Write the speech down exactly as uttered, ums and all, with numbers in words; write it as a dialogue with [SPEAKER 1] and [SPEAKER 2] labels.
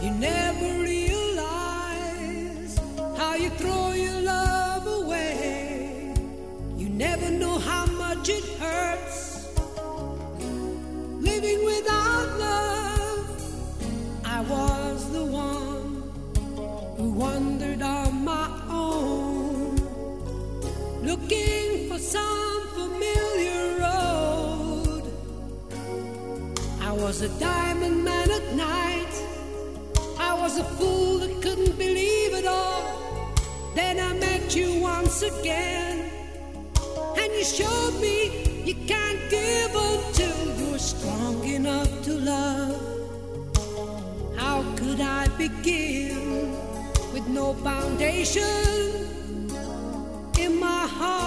[SPEAKER 1] You never realize how you throw your love away. You never know how much it hurts living without love. I was the one who wandered on my own, looking for some familiar road. I was a diamond man at night. I was a fool that couldn't believe it all. Then I met you once again, and you showed me you can't give until you're strong enough to love. How could I begin with no foundation in my heart?